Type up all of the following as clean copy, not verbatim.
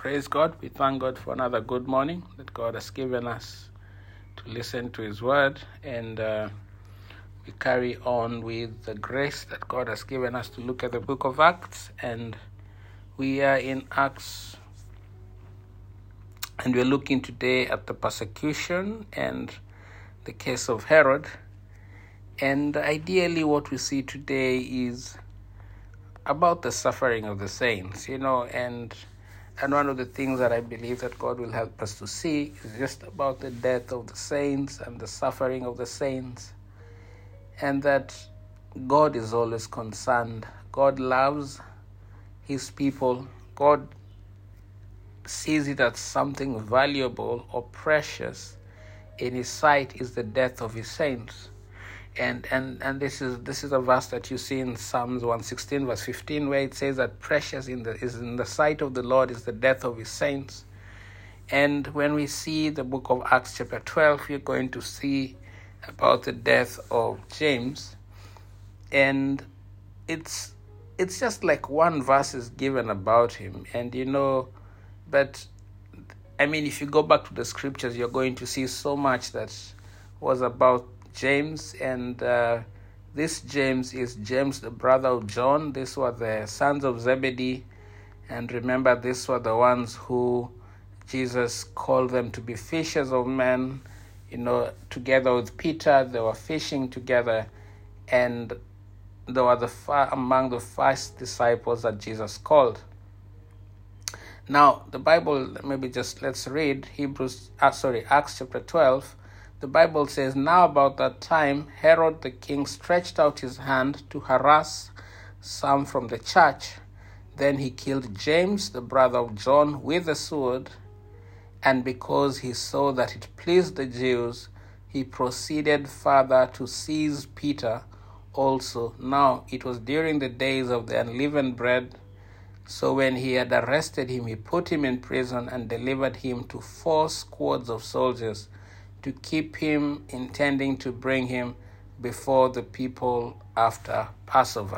Praise God. We thank God for another good morning that God has given us to listen to His word, and we carry on with the grace that God has given us to look at the book of Acts, and we are in Acts, and we're looking today at the persecution and the case of Herod. And ideally what we see today is about the suffering of the saints, and one of the things that I believe that God will help us to see is just about the death of the saints and the suffering of the saints, and that God is always concerned. God loves His people. God sees it as something valuable or precious in His sight is the death of His saints. And this is a verse that you see in Psalms 116 verse 15, where it says that precious is in the sight of the Lord is the death of His saints. And when we see the book of Acts chapter 12, you're going to see about the death of James, and it's just like one verse is given about him, but if you go back to the scriptures, you're going to see so much that was about James, and this James is James, the brother of John. These were the sons of Zebedee, and remember, these were the ones who Jesus called them to be fishers of men. Together with Peter, they were fishing together, and they were among the first disciples that Jesus called. Now, the Bible, let's read Acts chapter 12. The Bible says, "Now about that time, Herod the king stretched out his hand to harass some from the church. Then he killed James, the brother of John, with a sword. And because he saw that it pleased the Jews, he proceeded further to seize Peter also. Now it was during the days of the unleavened bread. So when he had arrested him, he put him in prison and delivered him to 4 squads of soldiers to keep him, intending to bring him before the people after Passover."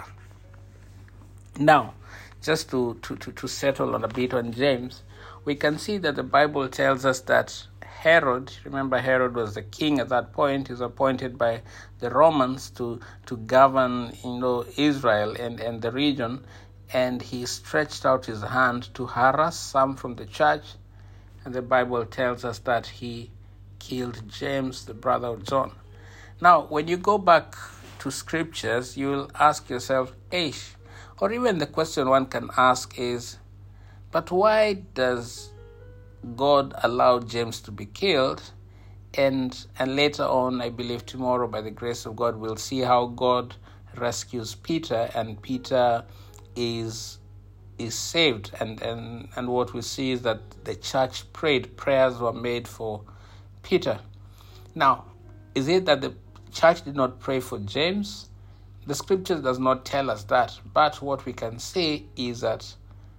Now, just to settle on a bit on James, we can see that the Bible tells us that Herod, remember Herod was the king at that point, is appointed by the Romans to govern Israel and the region, and he stretched out his hand to harass some from the church, and the Bible tells us that he killed James, the brother of John. Now, when you go back to scriptures, you will ask yourself, or even the question one can ask is, but why does God allow James to be killed? And later on, I believe tomorrow, by the grace of God, we'll see how God rescues Peter, and Peter is saved. And what we see is that the church prayed, prayers were made for Peter. Now, is it that the church did not pray for James? The scriptures does not tell us that, but what we can say is that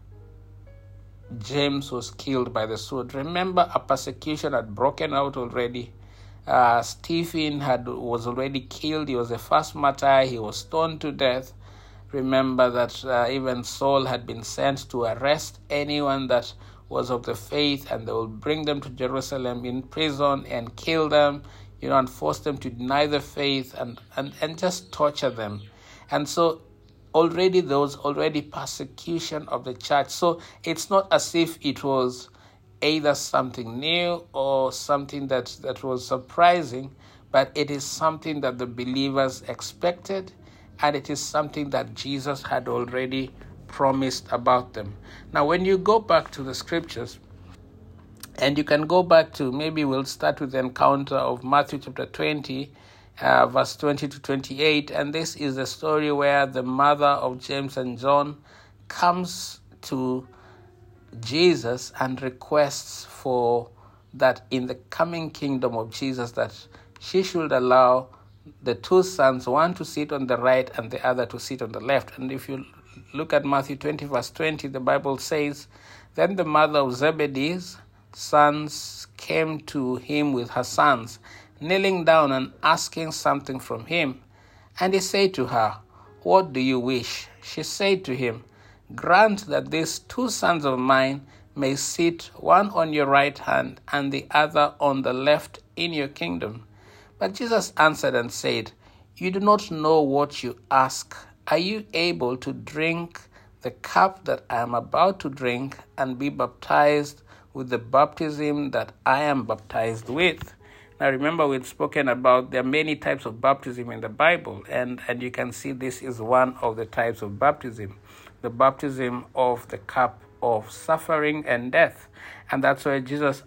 James was killed by the sword. Remember, a persecution had broken out already. Stephen was already killed. He was the first martyr. He was stoned to death. Remember that even Saul had been sent to arrest anyone that was of the faith, and they will bring them to Jerusalem in prison and kill them, and force them to deny the faith and just torture them. And so already there was persecution of the church. So it's not as if it was either something new or something that was surprising, but it is something that the believers expected, and it is something that Jesus had already promised about them. Now, when you go back to the scriptures, and you can go back to, maybe we'll start with the encounter of Matthew chapter 20, verse 20 to 28, and this is the story where the mother of James and John comes to Jesus and requests for that in the coming kingdom of Jesus that she should allow the 2 sons, one to sit on the right and the other to sit on the left. And if you look at Matthew 20 verse 20, the Bible says, "Then the mother of Zebedee's sons came to him with her sons, kneeling down and asking something from him. And he said to her, 'What do you wish?' She said to him, 'Grant that these 2 sons of mine may sit one on your right hand and the other on the left in your kingdom. But Jesus answered and said, You do not know what you ask. Are you able to drink the cup that I am about to drink and be baptized with the baptism that I am baptized with? Now remember, we've spoken about there are many types of baptism in the Bible, and you can see this is one of the types of baptism, the baptism of the cup of suffering and death. And that's why Jesus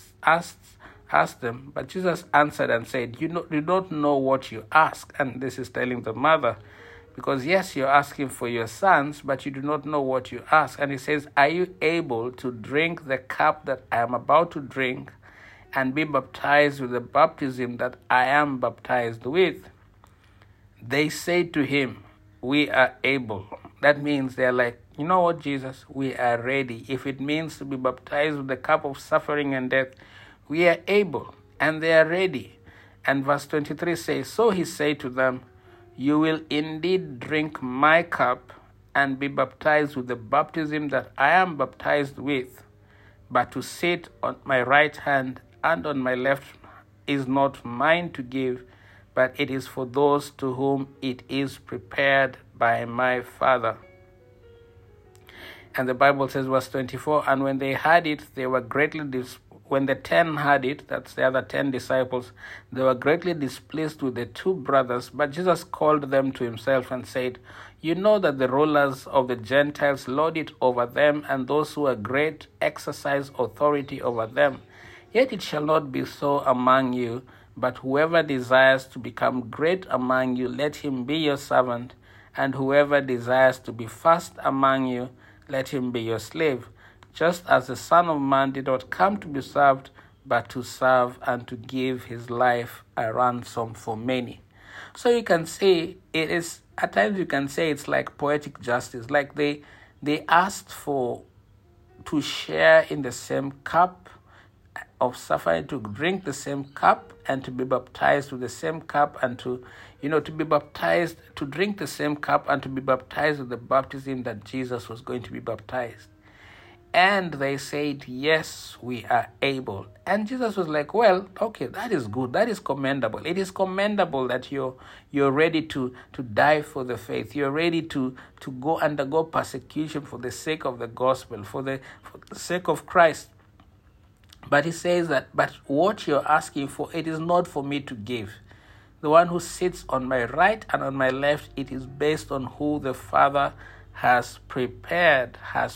asked them, but Jesus answered and said, you don't know what you ask. And this is telling the mother, because yes, you're asking for your sons, but you do not know what you ask. And he says, are you able to drink the cup that I am about to drink and be baptized with the baptism that I am baptized with? They say to him, we are able. That means they're like, you know what, Jesus, we are ready. If it means to be baptized with the cup of suffering and death, we are able, and they are ready. And verse 23 says, so he said to them, you will indeed drink my cup and be baptized with the baptism that I am baptized with. But to sit on my right hand and on my left is not mine to give, but it is for those to whom it is prepared by my Father. And the Bible says, verse 24, and when they heard it, they were greatly when the 10 heard it, that's the other 10 disciples, they were greatly displeased with the two brothers. But Jesus called them to himself and said, you know that the rulers of the Gentiles lord it over them, and those who are great exercise authority over them. Yet it shall not be so among you, but whoever desires to become great among you, let him be your servant, and whoever desires to be first among you, let him be your slave. Just as the Son of Man did not come to be served, but to serve and to give his life a ransom for many. So you can say it is, at times you can say it's like poetic justice, like they asked to share in the same cup of suffering, to drink the same cup and to be baptized with the same cup, and to be baptized, to drink the same cup and to be baptized with the baptism that Jesus was going to be baptized. And they said, yes, we are able. And Jesus was like, well, okay, that is good. That is commendable. It is commendable that you're ready to die for the faith. You're ready to go undergo persecution for the sake of the gospel, for the sake of Christ. But he says that, but what you're asking for, it is not for me to give. The one who sits on my right and on my left, it is based on who the Father has prepared.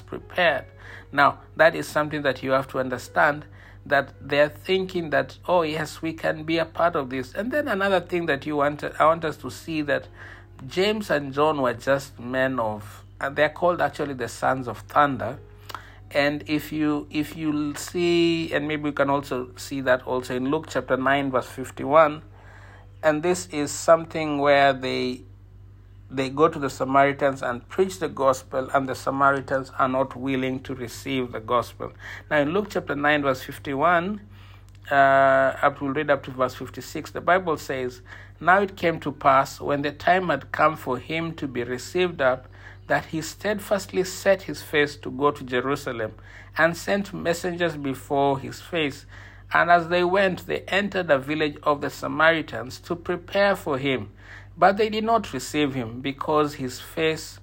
Now, that is something that you have to understand, that they're thinking that, oh yes, we can be a part of this. And then another thing that I want us to see, that James and John were just men of, and they're called actually the sons of thunder. And if you see, and maybe we can also see that also in Luke chapter 9, verse 51, and this is something where they go to the Samaritans and preach the gospel, and the Samaritans are not willing to receive the gospel. Now in Luke chapter 9, verse 51, we'll read up to verse 56, the Bible says, now it came to pass, when the time had come for him to be received up, that he steadfastly set his face to go to Jerusalem, and sent messengers before his face. And as they went, they entered a village of the Samaritans to prepare for him. But they did not receive him, because his face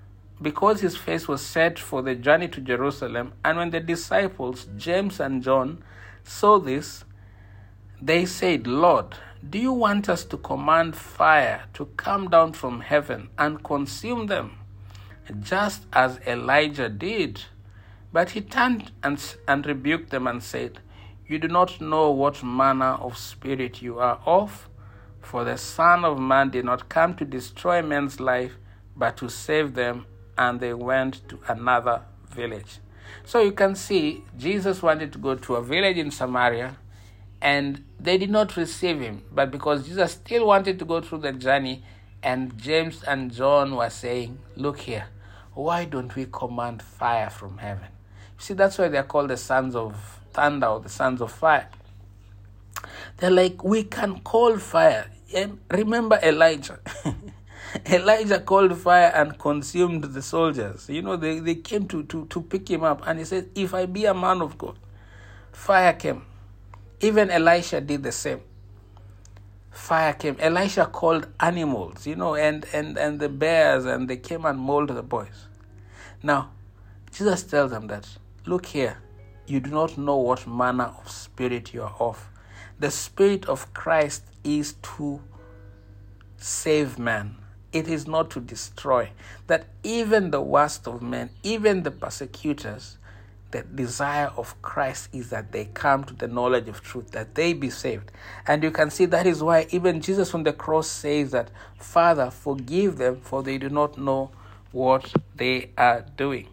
was set for the journey to Jerusalem. And when the disciples, James and John, saw this, they said, Lord, do you want us to command fire to come down from heaven and consume them, just as Elijah did? But he turned and rebuked them and said, you do not know what manner of spirit you are of, for the Son of Man did not come to destroy men's life, but to save them. And they went to another village. So you can see, Jesus wanted to go to a village in Samaria, and they did not receive him. But because Jesus still wanted to go through the journey, and James and John were saying, look here, why don't we command fire from heaven? You see, that's why they're called the sons of thunder, or the sons of fire. They're like, we can call fire. And remember Elijah. Elijah called fire and consumed the soldiers. They came to pick him up, and he said, if I be a man of God, fire came. Even Elisha did the same. Fire came. Elisha called animals, and the bears, and they came and mauled the boys. Now, Jesus tells them that, look here, you do not know what manner of spirit you are of. The Spirit of Christ is to save man. It is not to destroy. That even the worst of men, even the persecutors, the desire of Christ is that they come to the knowledge of truth, that they be saved. And you can see that is why even Jesus on the cross says that, Father, forgive them, for they do not know what they are doing.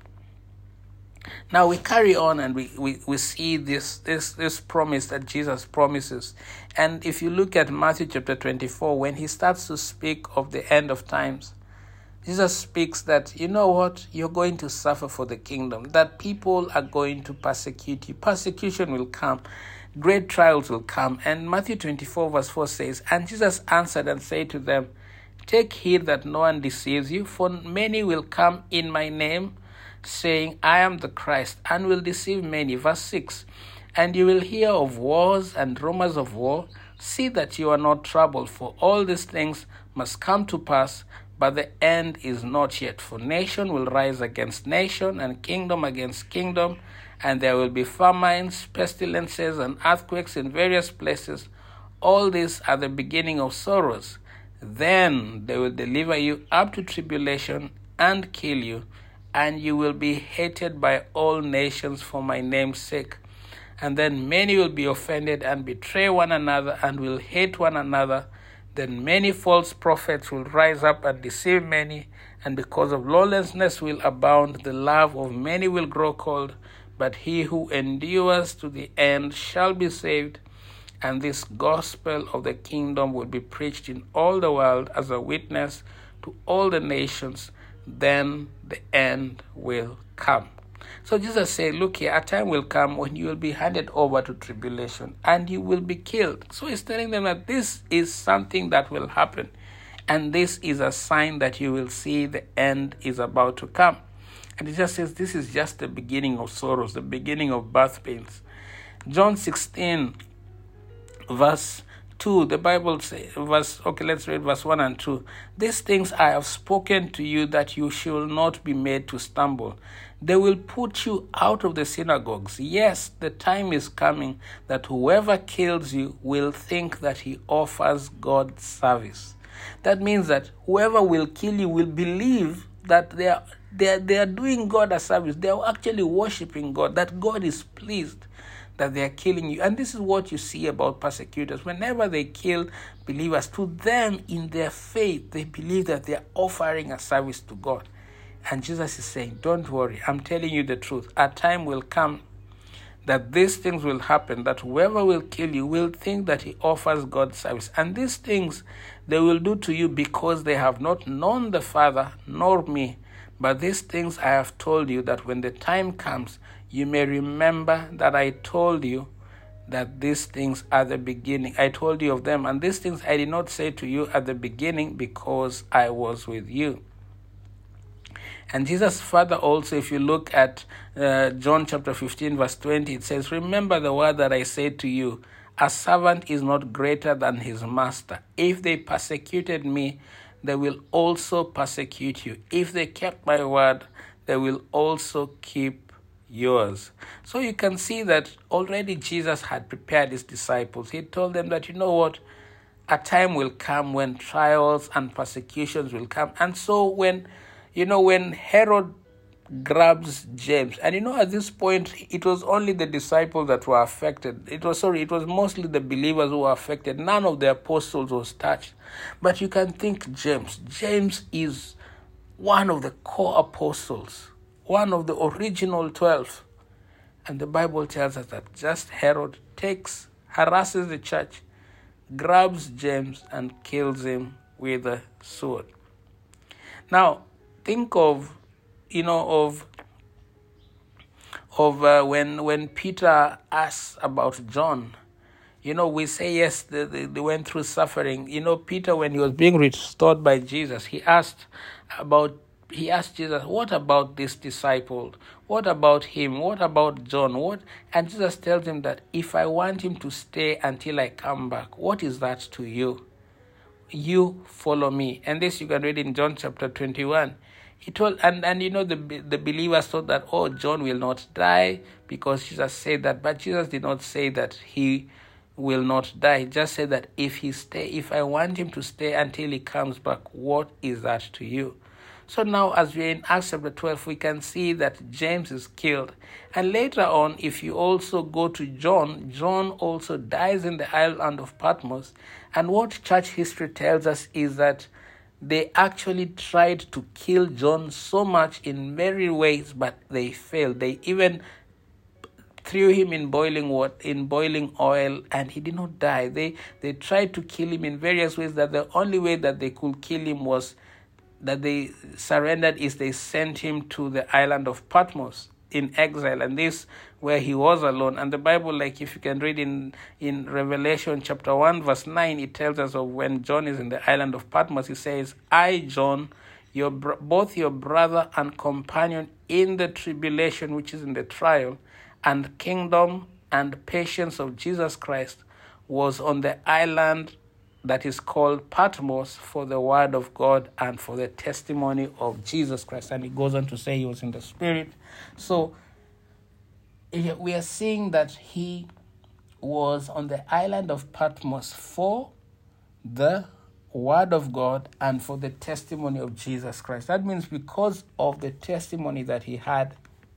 Now we carry on, and we see this promise that Jesus promises. And if you look at Matthew chapter 24, when he starts to speak of the end of times, Jesus speaks that, you know what, you're going to suffer for the kingdom, that people are going to persecute you. Persecution will come. Great trials will come. And Matthew 24 verse 4 says, and Jesus answered and said to them, take heed that no one deceives you, for many will come in my name, saying, I am the Christ, and will deceive many. Verse 6, and you will hear of wars and rumors of war. See that you are not troubled, for all these things must come to pass, but the end is not yet. For nation will rise against nation, and kingdom against kingdom, and there will be famines, pestilences, and earthquakes in various places. All these are the beginning of sorrows. Then they will deliver you up to tribulation and kill you, and you will be hated by all nations for my name's sake. And then many will be offended and betray one another and will hate one another. Then many false prophets will rise up and deceive many, and because of lawlessness will abound, the love of many will grow cold. But he who endures to the end shall be saved. And this gospel of the kingdom will be preached in all the world as a witness to all the nations. Then the end will come. So Jesus said, look here, a time will come when you will be handed over to tribulation and you will be killed. So he's telling them that this is something that will happen. And this is a sign that you will see the end is about to come. And he just says this is just the beginning of sorrows, the beginning of birth pains. John 16, verse 2, the Bible says, let's read verse 1 and 2. These things I have spoken to you, that you shall not be made to stumble. They will put you out of the synagogues. Yes, the time is coming that whoever kills you will think that he offers God service. That means that whoever will kill you will believe that they are doing God a service. They are actually worshiping God, that God is pleased that they are killing you. And this is what you see about persecutors. Whenever they kill believers, to them in their faith, they believe that they are offering a service to God. And Jesus is saying, don't worry, I'm telling you the truth. A time will come that these things will happen, that whoever will kill you will think that he offers God service. And these things they will do to you because they have not known the Father nor me. But these things I have told you, that when the time comes, you may remember that I told you that these things are the beginning. I told you of them, and these things I did not say to you at the beginning because I was with you. And Jesus further also, if you look at John chapter 15, verse 20, it says, remember the word that I said to you, a servant is not greater than his master. If they persecuted me, they will also persecute you. If they kept my word, they will also keep yours. So you can see that already Jesus had prepared his disciples. He told them that, you know what, a time will come when trials and persecutions will come. And so when Herod grabs James, and at this point it was only the disciples that were affected. It was mostly the believers who were affected. None of the apostles was touched. But you can think James is one of the core apostles, one of the original 12. And the Bible tells us that just Herod harasses the church, grabs James and kills him with a sword. Now, think of when Peter asks about John, We say, yes, they went through suffering. Peter, when he was being restored by Jesus, he asked Jesus, what about this disciple? What about him? What about John? And Jesus tells him that if I want him to stay until I come back, what is that to you? You follow me. And this you can read in John chapter 21. He told, and the believers thought that, John will not die because Jesus said that. But Jesus did not say that he will not die. He just said that if I want him to stay until he comes back, what is that to you? So now, as we're in Acts chapter 12, we can see that James is killed. And later on, if you also go to John, John also dies in the island of Patmos. And what church history tells us is that they actually tried to kill John so much in many ways, but they failed. They even threw him in boiling water, in boiling oil, and he did not die. They tried to kill him in various ways. That the only way that they could kill him was that they surrendered is they sent him to the island of Patmos in exile, and this where he was alone. And the Bible, like if you can read in Revelation chapter 1 verse 9, it tells us of when John is in the island of Patmos. He says, I, John, both your brother and companion in the tribulation, which is in the trial, and kingdom and patience of Jesus Christ, was on the island that is called Patmos for the word of God and for the testimony of Jesus Christ. And he goes on to say he was in the Spirit. So we are seeing that he was on the island of Patmos for the word of God and for the testimony of Jesus Christ. That means because of the testimony that he had,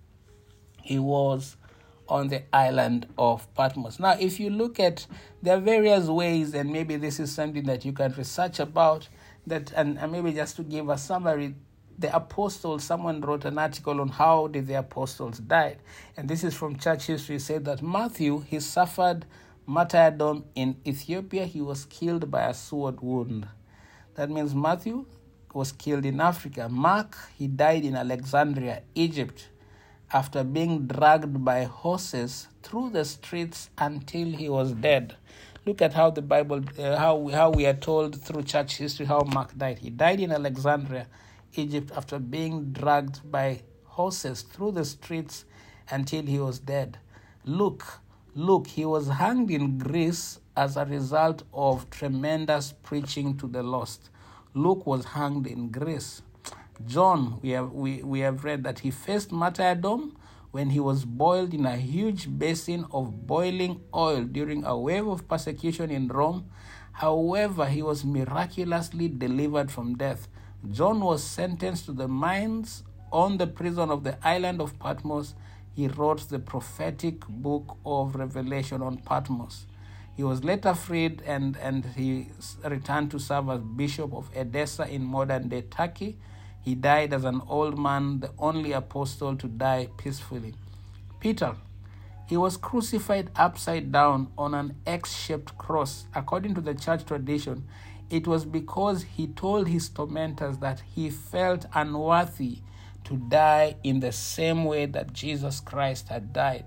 he was on the island of Patmos. Now, if you look at, there are various ways, and maybe this is something that you can research about, that, and maybe just to give a summary, the apostles, someone wrote an article on how did the apostles die. And this is from church history. It said that Matthew, he suffered martyrdom in Ethiopia. He was killed by a sword wound. That means Matthew was killed in Africa. Mark, he died in Alexandria, Egypt, after being dragged by horses through the streets until he was dead. Look at how the Bible, how we are told through church history how Mark died. He died in Alexandria, Egypt, after being dragged by horses through the streets until he was dead. Luke, he was hanged in Greece as a result of tremendous preaching to the lost. Luke was hanged in Greece. John, we have read that he faced martyrdom when he was boiled in a huge basin of boiling oil during a wave of persecution in Rome. However, he was miraculously delivered from death. John was sentenced to the mines on the prison of the island of Patmos. He wrote the prophetic book of Revelation on Patmos. He was later freed and he returned to serve as Bishop of Edessa in modern-day Turkey. He died as an old man, the only apostle to die peacefully. Peter, he was crucified upside down on an X-shaped cross. According to the church tradition, it was because he told his tormentors that he felt unworthy to die in the same way that Jesus Christ had died.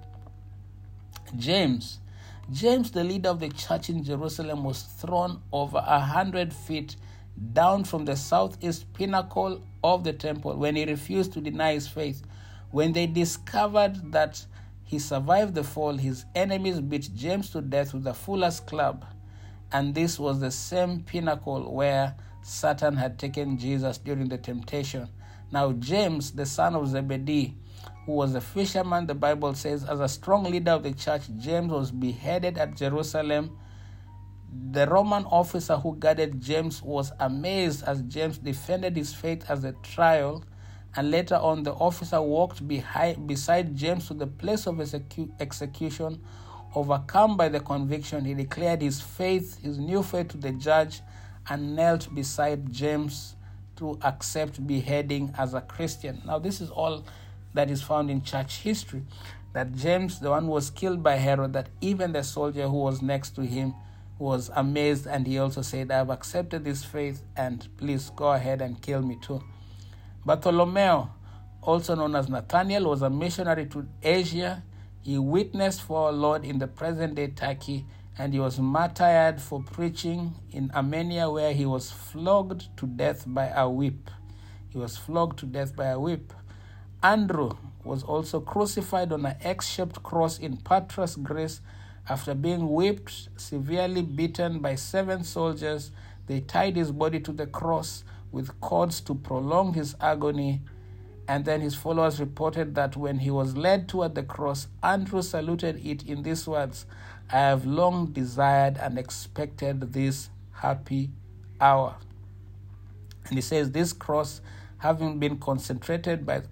James, the leader of the church in Jerusalem, was thrown over 100 feet down from the southeast pinnacle of the temple when he refused to deny his faith. When they discovered that he survived the fall, his enemies beat James to death with a fuller's club. And this was the same pinnacle where Satan had taken Jesus during the temptation. Now James, the son of Zebedee, who was a fisherman, the Bible says, as a strong leader of the church, James was beheaded at Jerusalem. The Roman officer who guarded James was amazed as James defended his faith as a trial, and later on the officer walked beside James to the place of execution. Overcome by the conviction, he declared his new faith to the judge, and knelt beside James to accept beheading as a Christian. Now this is all that is found in church history, that James, the one who was killed by Herod, that even the soldier who was next to him was amazed, and he also said, I have accepted this faith, and please go ahead and kill me too. Bartholomew, also known as Nathaniel, was a missionary to Asia. He witnessed for our Lord in the present-day Turkey, and he was martyred for preaching in Armenia, where he was flogged to death by a whip. He was flogged to death by a whip. Andrew was also crucified on an X-shaped cross in Patras, Greece. After being whipped, severely beaten by 7 soldiers, they tied his body to the cross with cords to prolong his agony. And then his followers reported that when he was led toward the cross, Andrew saluted it in these words, "I have long desired and expected this happy hour." And he says, this cross, having been consecrated by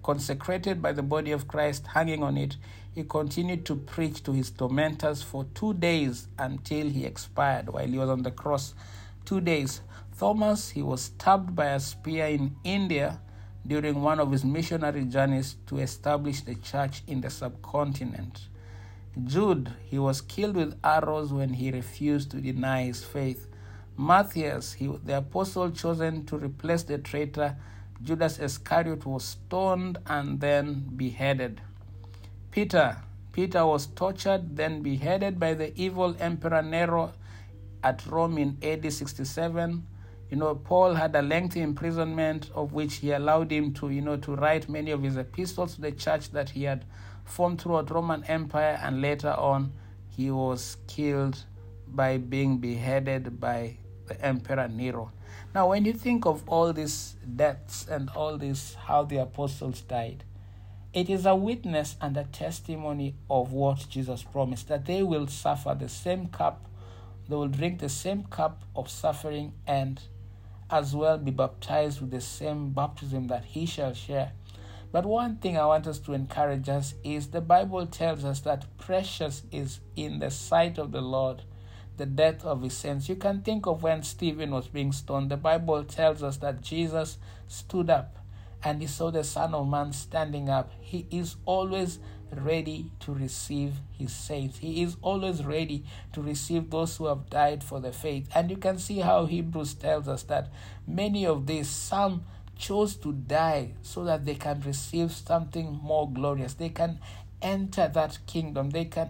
the body of Christ hanging on it, he continued to preach to his tormentors for 2 days until he expired while he was on the cross. 2 days. Thomas, he was stabbed by a spear in India during one of his missionary journeys to establish the church in the subcontinent. Jude, he was killed with arrows when he refused to deny his faith. Matthias, the apostle chosen to replace the traitor Judas Iscariot, was stoned and then beheaded. Peter was tortured, then beheaded by the evil Emperor Nero at Rome in AD 67. Paul had a lengthy imprisonment, of which he allowed him to write many of his epistles to the church that he had formed throughout Roman Empire, and later on he was killed by being beheaded by the Emperor Nero. Now, when you think of all these deaths and all this, how the apostles died, it is a witness and a testimony of what Jesus promised, that they will suffer the same cup, they will drink the same cup of suffering, and as well be baptized with the same baptism that he shall share. But one thing I want us to encourage us is the Bible tells us that precious is in the sight of the Lord the death of his saints. You can think of when Stephen was being stoned. The Bible tells us that Jesus stood up and he saw the Son of Man standing up. He is always ready to receive his saints. He is always ready to receive those who have died for the faith. And you can see how Hebrews tells us that many of these, some chose to die so that they can receive something more glorious. They can enter that kingdom. They can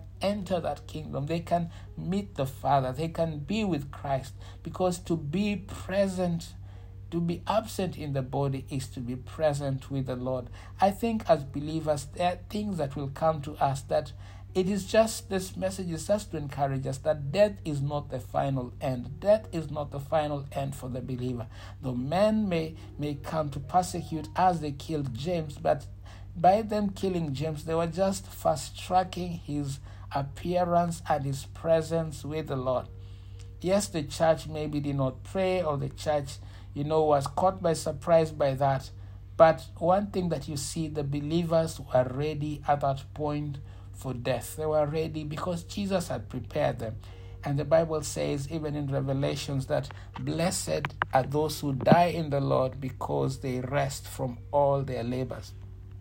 meet the Father. They can be with Christ, because to be present, to be absent in the body is to be present with the Lord. I think as believers, there are things that will come to us that it is just, this message is just to encourage us that death is not the final end. Death is not the final end for the believer. Though men may come to persecute as they killed James, but by them killing James, they were just fast-tracking his appearance and his presence with the Lord. Yes, the church maybe did not pray, or the church, was caught by surprise by that. But one thing that you see, the believers were ready at that point for death. They were ready because Jesus had prepared them. And the Bible says, even in Revelations, that blessed are those who die in the Lord, because they rest from all their labors.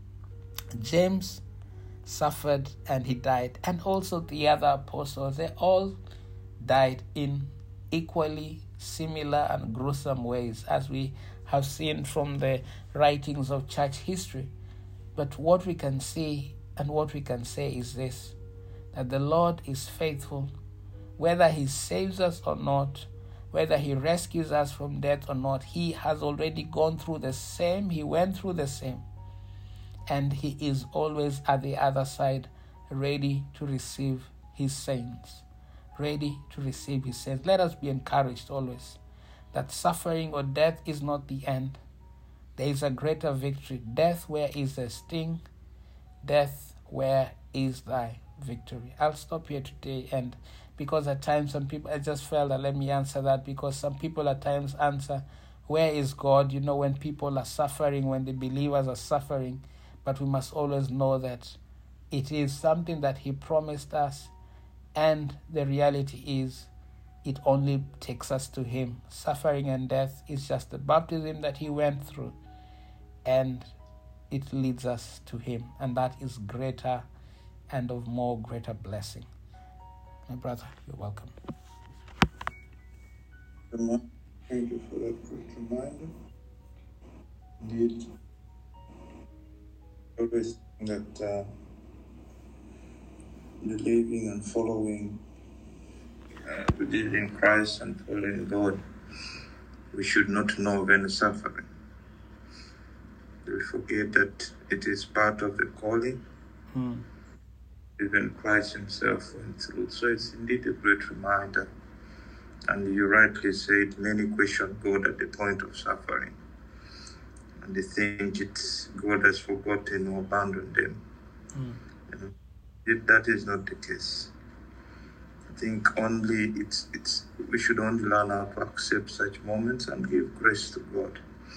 James suffered and he died. And also the other apostles, they all died in equally similar and gruesome ways, as we have seen from the writings of church history. But what we can see and what we can say is this, that the Lord is faithful. Whether he saves us or not, whether he rescues us from death or not, he has already gone through the same. He went through the same. And he is always at the other side, ready to receive his saints. Ready to receive his saints. Let us be encouraged always that suffering or death is not the end. There is a greater victory. Death, where is the sting? Death, where is thy victory? I'll stop here today, and because at times some people, I just felt that let me answer that, because some people at times answer, where is God? When people are suffering, when the believers are suffering. But we must always know that it is something that he promised us, and the reality is it only takes us to him. Suffering and death is just the baptism that he went through, and it leads us to him, and that is greater and of more greater blessing. My brother, you're welcome. Thank you for that quick reminder. Indeed, always that believing and following believe in Christ and follow in God, we should not know of any suffering. We forget that it is part of the calling. Even Christ himself went through. So it's indeed a great reminder. And you rightly said, many question God at the point of suffering. And they think God has forgotten or abandoned them. That is not the case. I think only we should only learn how to accept such moments and give grace to God.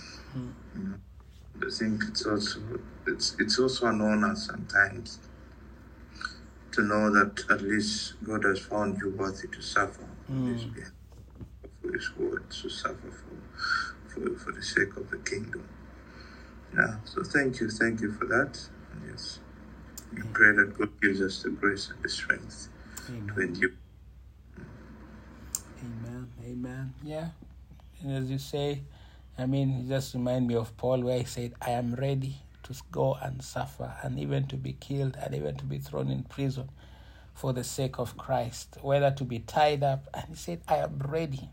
I think it's also an honor sometimes to know that at least God has found you worthy to suffer for His word, to suffer for the sake of the kingdom. Yeah. So thank you for that. And yes, we pray that God gives us the grace and the strength to endure. Amen. Yeah. And as you say, it just reminds me of Paul, where he said, I am ready to go and suffer, and even to be killed, and even to be thrown in prison for the sake of Christ, whether to be tied up. And he said, I am ready.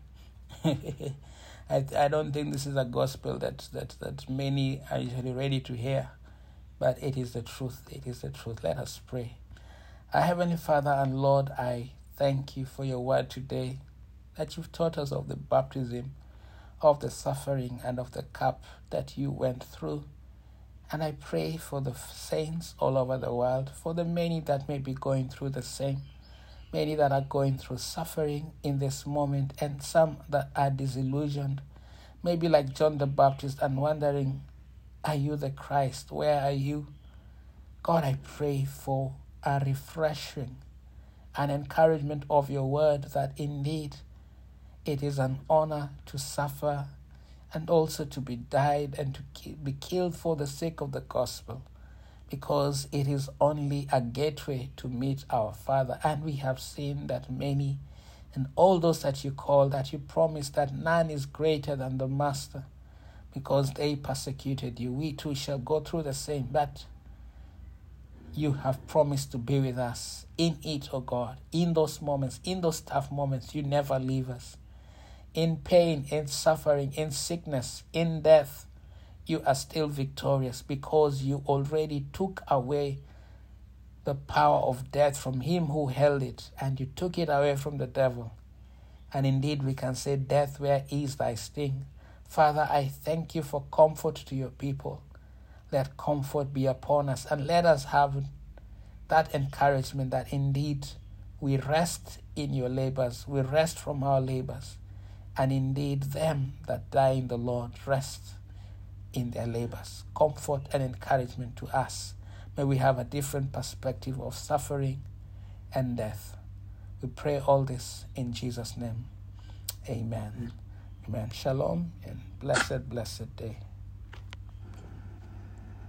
I don't think this is a gospel that many are usually ready to hear, but it is the truth. It is the truth. Let us pray. Our Heavenly Father and Lord, I thank you for your word today, that you've taught us of the baptism, of the suffering, and of the cup that you went through. And I pray for the saints all over the world, for the many that may be going through the same, many that are going through suffering in this moment, and some that are disillusioned, maybe like John the Baptist, and wondering, are you the Christ? Where are you? God, I pray for a refreshing and encouragement of your word, that indeed it is an honor to suffer and also to be died and to be killed for the sake of the gospel, because it is only a gateway to meet our Father. And we have seen that many, and all those that you call, that you promised that none is greater than the Master, because they persecuted you. We too shall go through the same, but you have promised to be with us in it, O God, in those moments, in those tough moments. You never leave us. In pain, in suffering, in sickness, in death, you are still victorious, because you already took away the power of death from him who held it, and you took it away from the devil. And indeed we can say, death, where is thy sting? Father, I thank you for comfort to your people. Let comfort be upon us, and let us have that encouragement that indeed we rest in your labors, we rest from our labors. And indeed, them that die in the Lord rest in their labors. Comfort and encouragement to us. May we have a different perspective of suffering and death. We pray all this in Jesus' name. Amen. Amen. Shalom and blessed day.